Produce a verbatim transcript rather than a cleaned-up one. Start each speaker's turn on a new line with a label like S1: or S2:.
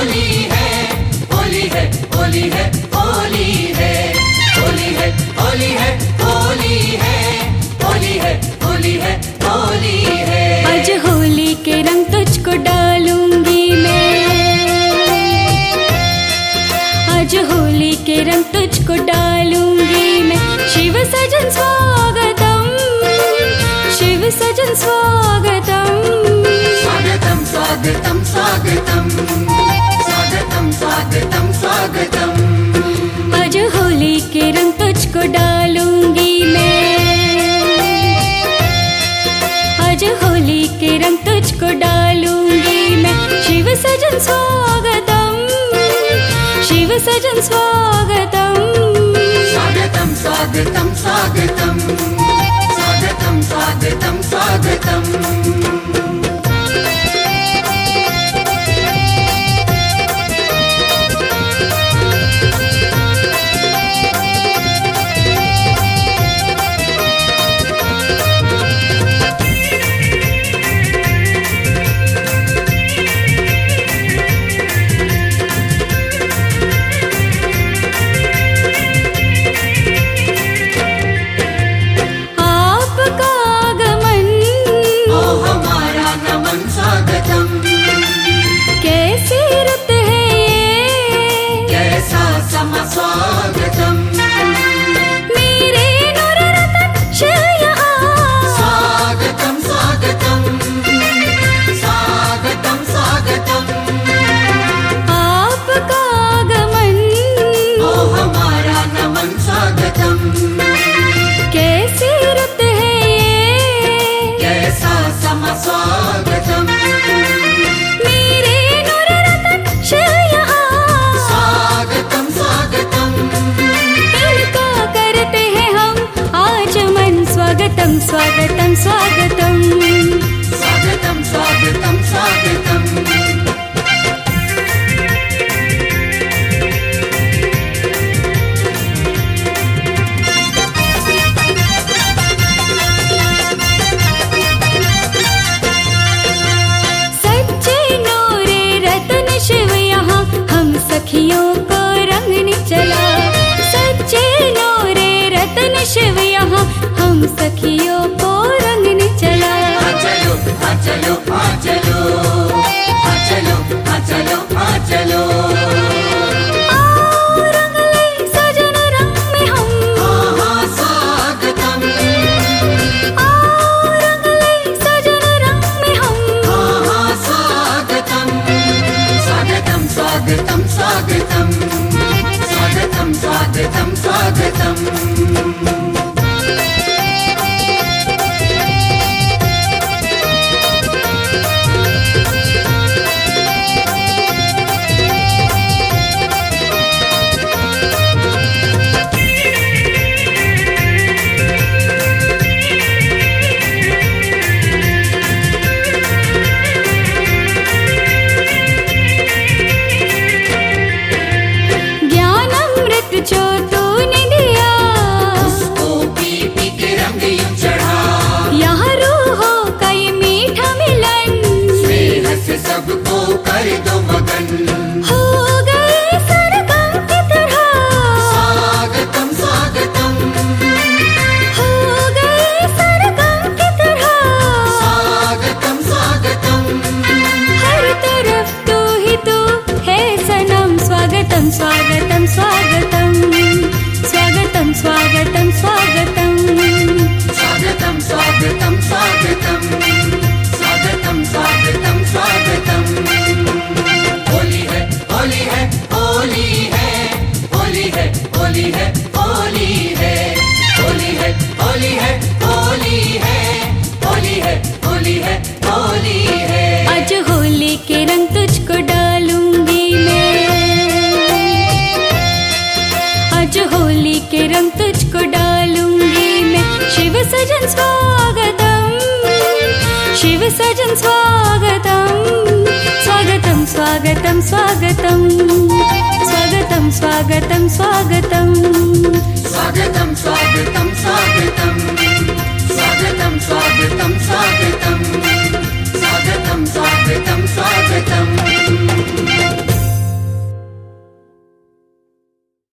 S1: होली है होली है होली है होली है होली है होली है होली है होली है होली है होली है।
S2: आज होली के रंग तुझको डालूंगी मैं, आज होली के रंग तुझको डालूंगी मैं। शिव सजन स्वागतम, शिव सजन स्वागतम,
S1: स्वागतम स्वागतम स्वागतम स्वागतम स्वागतम स्वागतम।
S2: आज होली के रंग तुझको डालूंगी मैं, आज होली के रंग तुझको डालूंगी मैं। शिव सजन स्वागतम, शिव सजन स्वागतम,
S1: स्वागतम स्वागतम स्वागतम स्वागतम स्वागतम स्वागतम। स्वागतम
S2: मेरे नूर रतन शिव यहाँ,
S1: स्वागतम स्वागतम स्वागतम स्वागतम।
S2: आपका आगमन
S1: ओ हमारा नमन स्वागतम।
S2: कैसी रुत है ये,
S1: कैसा समा स्वागतम
S2: मेरे नूर रतन शिव यहाँ,
S1: स्वागतम स्वागतम।
S2: इनका करते हैं हम आचमन। स्वागतम स्वागतम स्वागतम
S1: स्वागतम स्वागतम स्वागतम।
S2: सच्चे नूरे रतन शिव यहाँ, हम सखियों को रंगने चला। सच्चे नूरे रतन शिव यहाँ, हम सखियों को रंगने चला।
S1: आ चलो आ चलो आ चलो आ चलो आ चलो आ चलो।
S2: आओ रंग ले सजन रंग में हम,
S1: हाँ हाँ स्वागतम।
S2: आओ रंग ले सजन रंग में हम।
S1: हाँ हाँ स्वागतम स्वागतम स्वागतम स्वागतम स्वागतम स्वागतम स्वागतम।
S2: जो तूने दिया
S1: उसको पी पी के रंग यूं चढ़ा।
S2: यहाँ रूहों का ये मीठा मिलन,
S1: स्नेह से सबको कर दो मगन।
S2: हो गए सरगम की तरह।
S1: स्वागतम स्वागतम
S2: हो गए सरगम की तरह।
S1: स्वागतम स्वागतम।
S2: हर तरफ तू ही तू है सनम। स्वागतम स्वागतम स्वागतम स्वागतम स्वागतम स्वागतम
S1: स्वागतम स्वागतम स्वागतम स्वागतम स्वागतम स्वागतम। होली है होली है होली है होली है होली है होली है होली है होली है होली है होली है होली है होली है।
S2: आज होली के रंग तुझको डालूंगी मैं, आज होली के रंग तुझको डालूंगी मैं। शिव सजन स्वागतम, शिव सजन स्वागतम, स्वागतम स्वागतम स्वागतम स्वागतम स्वागतम स्वागतम।
S1: स्वागत